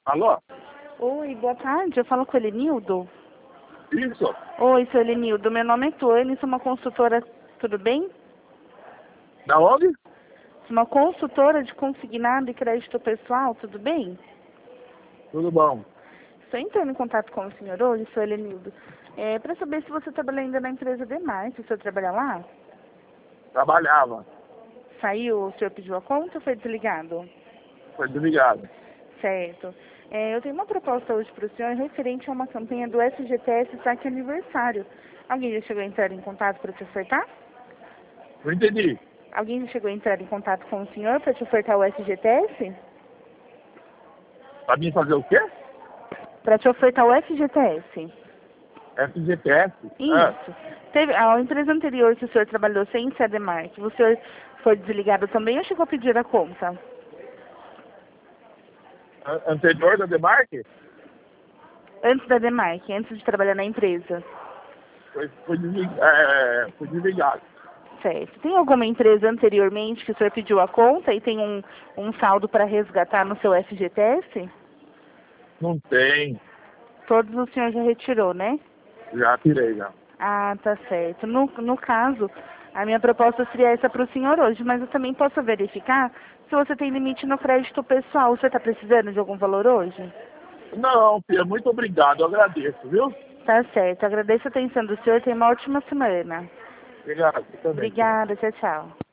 Alô? Oi, boa tarde. Eu falo com o Elenildo. Isso? Oi, seu Elenildo. Meu nome é Tuane, sou uma consultora, tudo bem? Da onde? Sou uma consultora de consignado e crédito pessoal, tudo bem? Tudo bom. Estou entrando em contato com o senhor hoje, seu Elenildo, para saber se você trabalha ainda na empresa Demais, se o senhor trabalha lá. Trabalhava. Saiu, o senhor pediu a conta ou foi desligado? Foi desligado. Certo. Eu tenho uma proposta hoje para o senhor referente a uma campanha do SGTS Saque Aniversário. Alguém já chegou a entrar em contato para te ofertar? Não entendi. Alguém já chegou a entrar em contato com o senhor para te ofertar o FGTS? Pra mim fazer o quê? Para te ofertar o FGTS. FGTS? Isso. Teve, a empresa anterior que o senhor trabalhou sem ser a Demarc, o senhor foi desligado também ou chegou a pedir a conta? Anterior da Demarque? Antes da Demarc, antes de trabalhar na empresa. Foi desligado. Certo. Tem alguma empresa anteriormente que o senhor pediu a conta e tem um saldo para resgatar no seu FGTS? Não tem. Todos o senhor já retirou, né? Já tirei, já. Ah, tá certo. No caso, a minha proposta seria essa para o senhor hoje, mas eu também posso verificar se você tem limite no crédito pessoal. Você está precisando de algum valor hoje? Não, filha, muito obrigado. Eu agradeço, viu? Tá certo. Agradeço a atenção do senhor. Tenha uma ótima semana. Obrigado. Você também. Obrigada. Tchau, tchau.